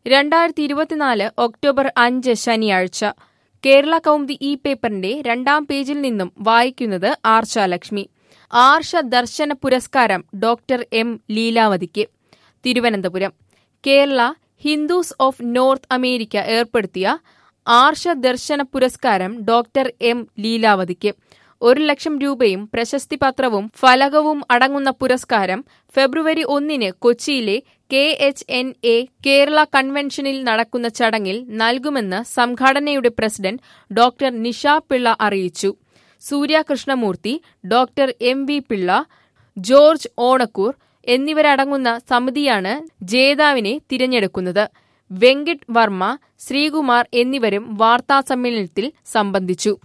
2024 October 5 ശനിയാഴ്ച കേരള കൗമുദി ഈ പേപ്പറിന്റെ 2-ാം പേജിൽ നിന്നും വായിക്കുന്നത് ആർച്ചാലക്ഷ്മി. ആർഷ ദർശന പുരസ്കാരം ഡോക്ടർ എം ലീലാവതിക്ക്. Thiruvananthapuram. Kerala Hindus of North America ഏർപ്പെടുത്തിയ ആർഷ ദർശന പുരസ്കാരം ഡോക്ടർ എം ലീലാവതിക്ക്. 1,00,000 രൂപയും പ്രശസ്തിപത്രവും ഫലകവും അടങ്ങുന്ന പുരസ്കാരം ഫെബ്രുവരി 1 കൊച്ചിയിലെ KHNA കേരള കൺവെൻഷനിൽ നടക്കുന്ന ചടങ്ങിൽ നൽകുമെന്ന് സംഘടനയുടെ പ്രസിഡന്റ് ഡോക്ടർ നിഷ പിള്ള അറിയിച്ചു. Surya Krishnamoorthy, doctor MV Pillai, George Onakkoor എന്നിവരടങ്ങുന്ന സമിതിയാണ് ജേതാവിനെ തിരഞ്ഞെടുക്കുന്നത്. വെങ്കിട്ട് വർമ്മ, ശ്രീകുമാർ എന്നിവരും വാർത്താസമ്മേളനത്തിൽ സംബന്ധിച്ചു.